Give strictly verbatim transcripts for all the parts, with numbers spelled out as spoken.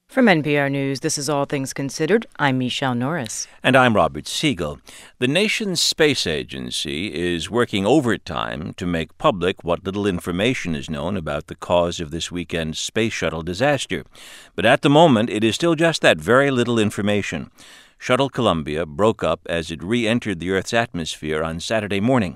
From N P R News, this is All Things Considered. I'm Michelle Norris. And I'm Robert Siegel. The nation's space agency is working overtime to make public what little information is known about the cause of this weekend's space shuttle disaster. But at the moment, it is still just that, very little information. Shuttle Columbia broke up as it re-entered the Earth's atmosphere on Saturday morning.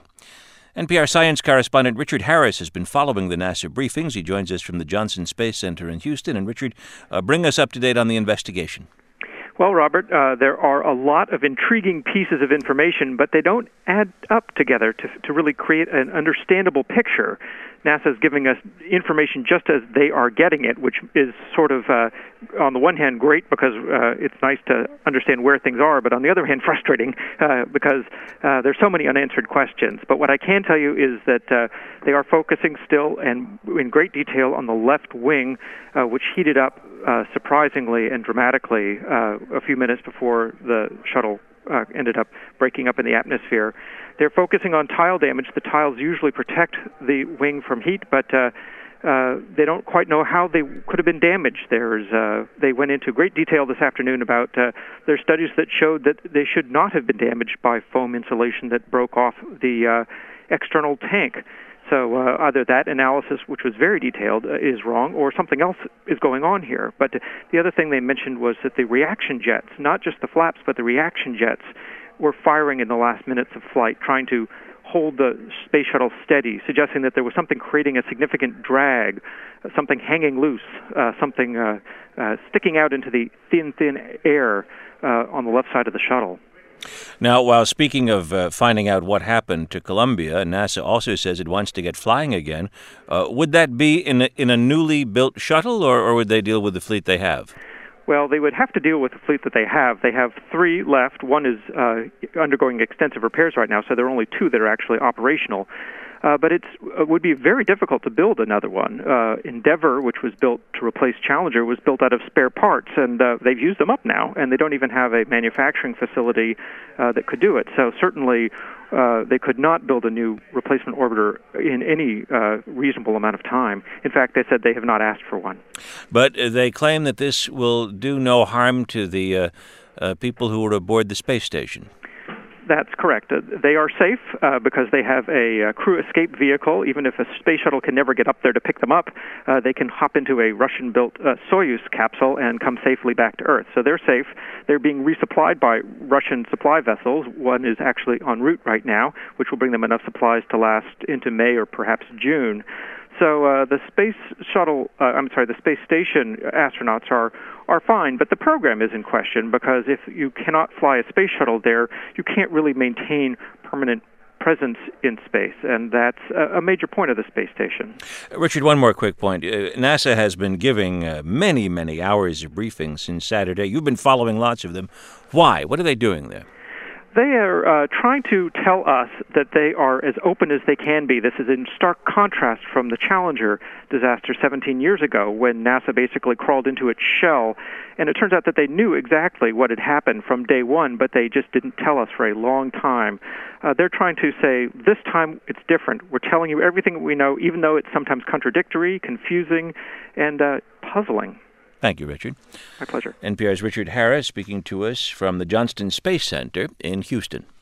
N P R science correspondent Richard Harris has been following the NASA briefings. He joins us from the Johnson Space Center in Houston. And Richard, uh, bring us up to date on the investigation. Well, Robert, uh, there are a lot of intriguing pieces of information, but they don't add up together to, to really create an understandable picture. NASA is giving us information just as they are getting it, which is sort of, uh, on the one hand, great because uh, it's nice to understand where things are, but on the other hand, frustrating uh, because uh, there's so many unanswered questions. But what I can tell you is that uh, they are focusing still and in great detail on the left wing, uh, which heated up uh, surprisingly and dramatically uh, a few minutes before the shuttle Uh, ended up breaking up in the atmosphere. They're focusing on tile damage. The tiles usually protect the wing from heat, but uh, uh, they don't quite know how they could have been damaged. There's, uh, they went into great detail this afternoon about uh, their studies that showed that they should not have been damaged by foam insulation that broke off the uh, external tank. So uh, either that analysis, which was very detailed, uh, is wrong, or something else is going on here. But the other thing they mentioned was that the reaction jets, not just the flaps, but the reaction jets, were firing in the last minutes of flight, trying to hold the space shuttle steady, suggesting that there was something creating a significant drag, uh, something hanging loose, uh, something uh, uh, sticking out into the thin, thin air uh, on the left side of the shuttle. Now, while speaking of uh, finding out what happened to Columbia, NASA also says it wants to get flying again. Uh, would that be in a, in a newly built shuttle, or, or would they deal with the fleet they have? Well, they would have to deal with the fleet that they have. They have three left. One is uh, undergoing extensive repairs right now, so there are only two that are actually operational. Uh, but it's, it would be very difficult to build another one. Uh, Endeavour, which was built to replace Challenger, was built out of spare parts, and uh, they've used them up now, and they don't even have a manufacturing facility uh, that could do it. So certainly uh, they could not build a new replacement orbiter in any uh, reasonable amount of time. In fact, they said they have not asked for one. But they claim that this will do no harm to the uh, uh, people who are aboard the space station. That's correct. Uh, they are safe uh, because they have a uh, crew escape vehicle. Even if a space shuttle can never get up there to pick them up, uh, they can hop into a Russian-built uh, Soyuz capsule and come safely back to Earth. So they're safe. They're being resupplied by Russian supply vessels. One is actually en route right now, which will bring them enough supplies to last into May or perhaps June. So uh, the space shuttle, uh, I'm sorry, the space station astronauts are are fine, but the program is in question because if you cannot fly a space shuttle there, you can't really maintain permanent presence in space, and that's a major point of the space station. Richard, one more quick point. Uh, NASA has been giving uh, many, many hours of briefings since Saturday. You've been following lots of them. Why? What are they doing there? They are uh, trying to tell us that they are as open as they can be. This is in stark contrast from the Challenger disaster seventeen years ago when NASA basically crawled into its shell. And it turns out that they knew exactly what had happened from day one, but they just didn't tell us for a long time. Uh, they're trying to say, this time it's different. We're telling you everything we know, even though it's sometimes contradictory, confusing, and uh, puzzling. Thank you, Richard. My pleasure. N P R's Richard Harris speaking to us from the Johnson Space Center in Houston.